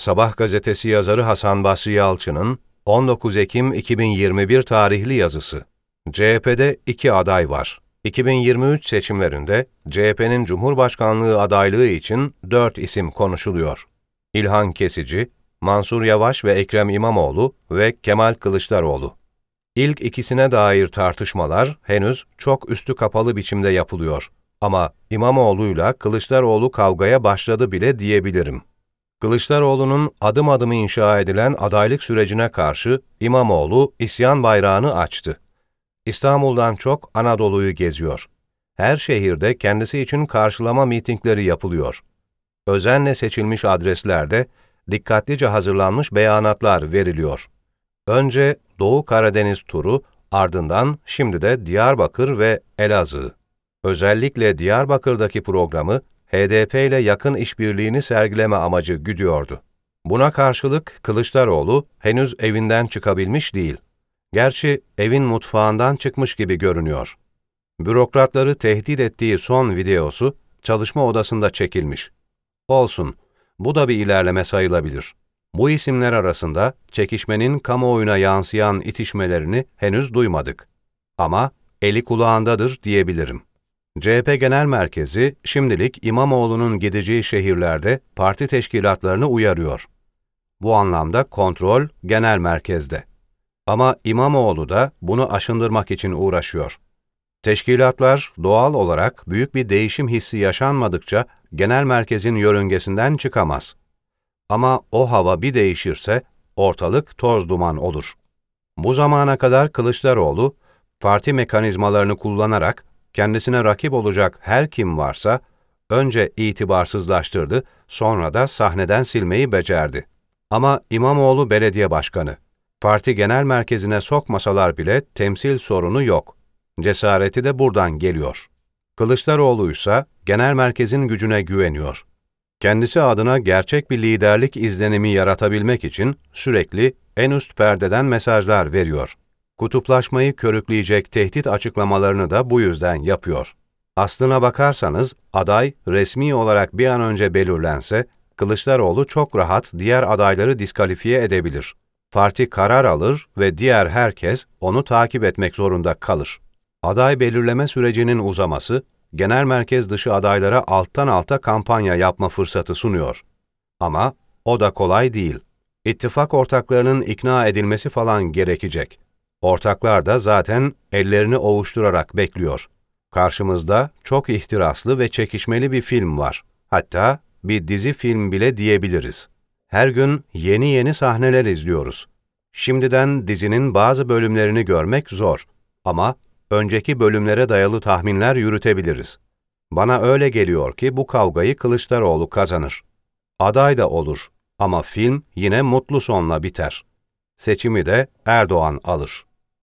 Sabah gazetesi yazarı Hasan Basri Yalçın'ın 19 Ekim 2021 tarihli yazısı. CHP'de 2 aday var. 2023 seçimlerinde CHP'nin Cumhurbaşkanlığı adaylığı için 4 isim konuşuluyor. İlhan Kesici, Mansur Yavaş ve Ekrem İmamoğlu ve Kemal Kılıçdaroğlu. İlk ikisine dair tartışmalar henüz çok üstü kapalı biçimde yapılıyor. Ama İmamoğlu'yla Kılıçdaroğlu kavgaya başladı bile diyebilirim. Kılıçdaroğlu'nun adım adım inşa edilen adaylık sürecine karşı İmamoğlu isyan bayrağını açtı. İstanbul'dan çok Anadolu'yu geziyor. Her şehirde kendisi için karşılama mitingleri yapılıyor. Özenle seçilmiş adreslerde dikkatlice hazırlanmış beyanatlar veriliyor. Önce Doğu Karadeniz turu, ardından şimdi de Diyarbakır ve Elazığ. Özellikle Diyarbakır'daki programı HDP ile yakın işbirliğini sergileme amacı güdüyordu. Buna karşılık Kılıçdaroğlu henüz evinden çıkabilmiş değil. Gerçi evin mutfağından çıkmış gibi görünüyor. Bürokratları tehdit ettiği son videosu çalışma odasında çekilmiş. Olsun, bu da bir ilerleme sayılabilir. Bu isimler arasında çekişmenin kamuoyuna yansıyan itişmelerini henüz duymadık. Ama eli kulağındadır diyebilirim. CHP Genel Merkezi şimdilik İmamoğlu'nun gideceği şehirlerde parti teşkilatlarını uyarıyor. Bu anlamda kontrol genel merkezde. Ama İmamoğlu da bunu aşındırmak için uğraşıyor. Teşkilatlar doğal olarak büyük bir değişim hissi yaşanmadıkça genel merkezin yörüngesinden çıkamaz. Ama o hava bir değişirse ortalık toz duman olur. Bu zamana kadar Kılıçdaroğlu, parti mekanizmalarını kullanarak kendisine rakip olacak her kim varsa önce itibarsızlaştırdı, sonra da sahneden silmeyi becerdi. Ama İmamoğlu belediye başkanı. Parti genel merkezine sokmasalar bile temsil sorunu yok. Cesareti de buradan geliyor. Kılıçdaroğlu ise genel merkezin gücüne güveniyor. Kendisi adına gerçek bir liderlik izlenimi yaratabilmek için sürekli en üst perdeden mesajlar veriyor. Kutuplaşmayı körükleyecek tehdit açıklamalarını da bu yüzden yapıyor. Aslına bakarsanız aday resmi olarak bir an önce belirlense, Kılıçdaroğlu çok rahat diğer adayları diskalifiye edebilir. Parti karar alır ve diğer herkes onu takip etmek zorunda kalır. Aday belirleme sürecinin uzaması, genel merkez dışı adaylara alttan alta kampanya yapma fırsatı sunuyor. Ama o da kolay değil. İttifak ortaklarının ikna edilmesi falan gerekecek. Ortaklar da zaten ellerini ovuşturarak bekliyor. Karşımızda çok ihtiraslı ve çekişmeli bir film var. Hatta bir dizi film bile diyebiliriz. Her gün yeni yeni sahneler izliyoruz. Şimdiden dizinin bazı bölümlerini görmek zor. Ama önceki bölümlere dayalı tahminler yürütebiliriz. Bana öyle geliyor ki bu kavgayı Kılıçdaroğlu kazanır. Aday da olur ama film yine mutlu sonla biter. Seçimi de Erdoğan alır.